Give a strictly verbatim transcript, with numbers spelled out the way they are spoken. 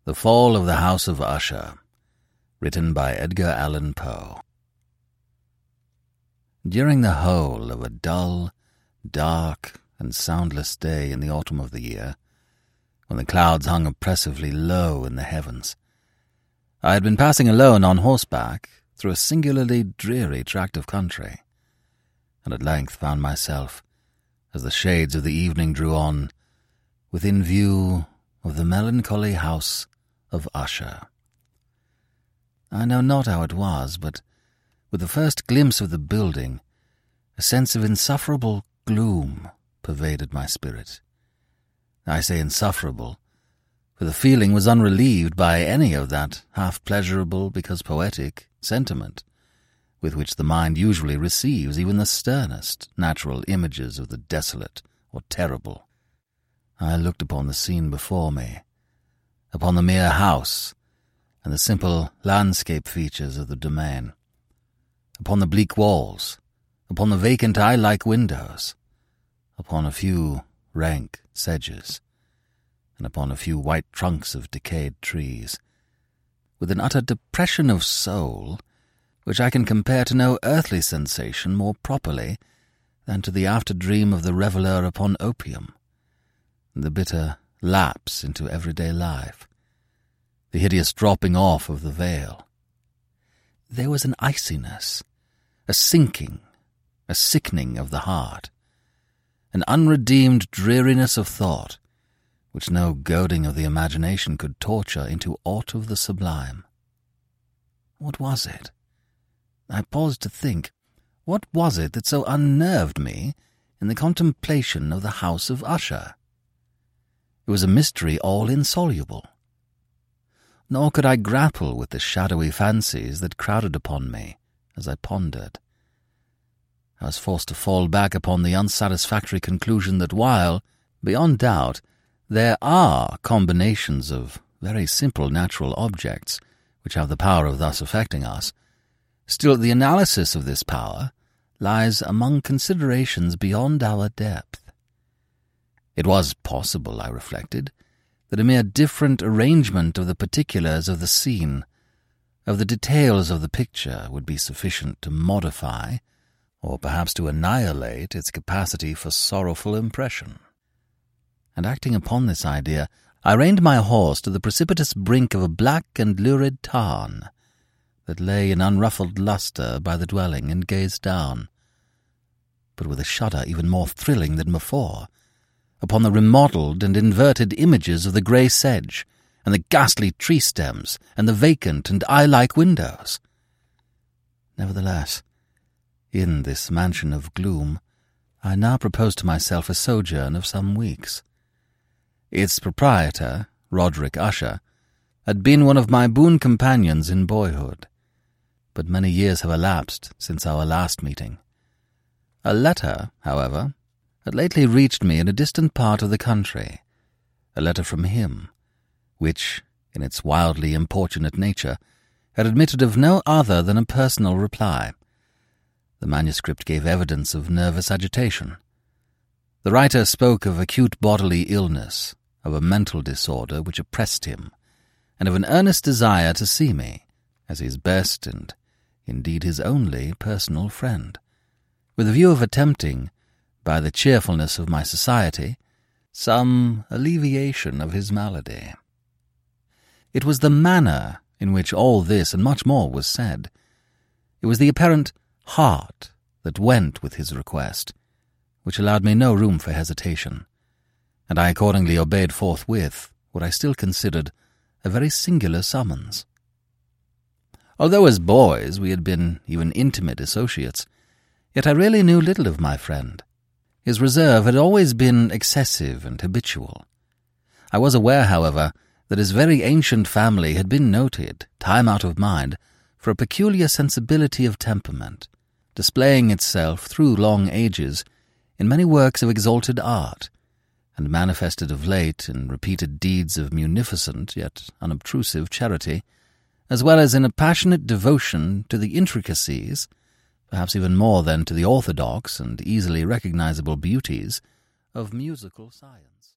The Fall of the House of Usher, written by Edgar Allan Poe. During the whole of a dull, dark, and soundless day in the autumn of the year, when the clouds hung oppressively low in the heavens, I had been passing alone on horseback through a singularly dreary tract of country, and at length found myself, as the shades of the evening drew on, within view of the melancholy house of Usher. I know not how it was, but with the first glimpse of the building, a sense of insufferable gloom pervaded my spirit. I say insufferable, for the feeling was unrelieved by any of that half-pleasurable, because poetic, sentiment with which the mind usually receives even the sternest natural images of the desolate or terrible. I looked upon the scene before me, upon the mere house and the simple landscape features of the domain, upon the bleak walls, upon the vacant eye-like windows, upon a few rank sedges, and upon a few white trunks of decayed trees, with an utter depression of soul which I can compare to no earthly sensation more properly than to the after-dream of the reveller upon opium, the bitter lapse into everyday life, the hideous dropping off of the veil. There was an iciness, a sinking, a sickening of the heart, an unredeemed dreariness of thought, which no goading of the imagination could torture into aught of the sublime. What was it? I paused to think, what was it that so unnerved me in the contemplation of the house of Usher? It was a mystery all insoluble. Nor could I grapple with the shadowy fancies that crowded upon me as I pondered. I was forced to fall back upon the unsatisfactory conclusion that while, beyond doubt, there are combinations of very simple natural objects which have the power of thus affecting us, still the analysis of this power lies among considerations beyond our depth. It was possible, I reflected, that a mere different arrangement of the particulars of the scene, of the details of the picture, would be sufficient to modify, or perhaps to annihilate, its capacity for sorrowful impression. And acting upon this idea, I reined my horse to the precipitous brink of a black and lurid tarn that lay in unruffled lustre by the dwelling, and gazed down, but with a shudder even more thrilling than before, upon the remodelled and inverted images of the grey sedge, and the ghastly tree stems, and the vacant and eye-like windows. Nevertheless, in this mansion of gloom, I now proposed to myself a sojourn of some weeks. Its proprietor, Roderick Usher, had been one of my boon companions in boyhood, but many years have elapsed since our last meeting. A letter, however, had lately reached me in a distant part of the country, a letter from him, which, in its wildly importunate nature, had admitted of no other than a personal reply. The manuscript gave evidence of nervous agitation. The writer spoke of acute bodily illness, of a mental disorder which oppressed him, and of an earnest desire to see me, as his best and, indeed, his only personal friend, with a view of attempting, by the cheerfulness of my society, some alleviation of his malady. It was the manner in which all this and much more was said. It was the apparent heart that went with his request, which allowed me no room for hesitation, and I accordingly obeyed forthwith what I still considered a very singular summons. Although as boys we had been even intimate associates, yet I really knew little of my friend. His reserve had always been excessive and habitual. I was aware, however, that his very ancient family had been noted, time out of mind, for a peculiar sensibility of temperament, displaying itself through long ages in many works of exalted art, and manifested of late in repeated deeds of munificent yet unobtrusive charity, as well as in a passionate devotion to the intricacies, perhaps even more than to the orthodox and easily recognizable beauties, of musical science.